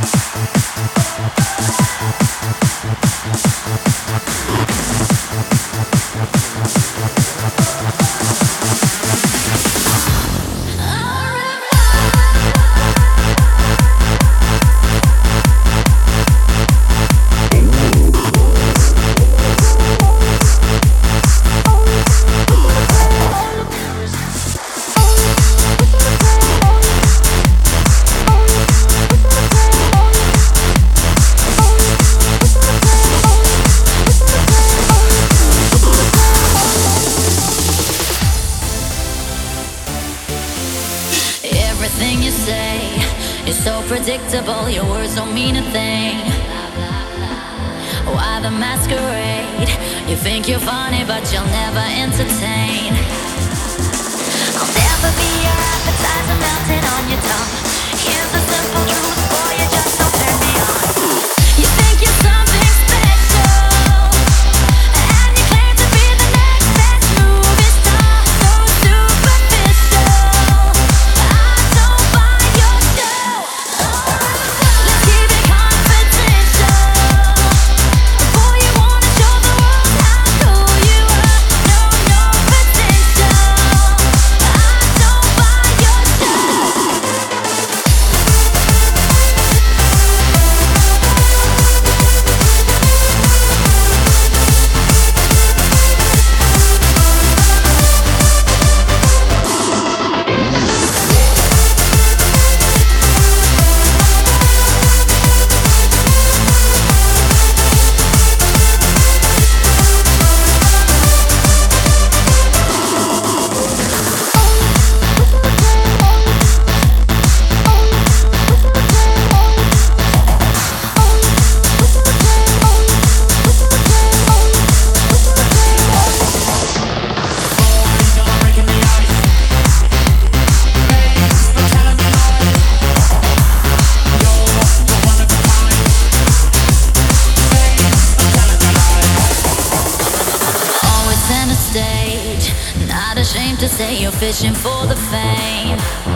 Everything you say is so predictable. Your words don't mean a thing. Why the masquerade? You think you're funny, but you'll never entertain. I'll never be your appetizer melting on your tongue. Here's the simple truth, boy, you just don't turn me on. You think you're something special, and you claim to be the next best movie star. So superficial, I don't buy your show. Let's keep it confidential. Before you wanna show the world how cool you are, no potential. I don't buy your show. Always center stage, not ashamed to say you're fishing for the fame.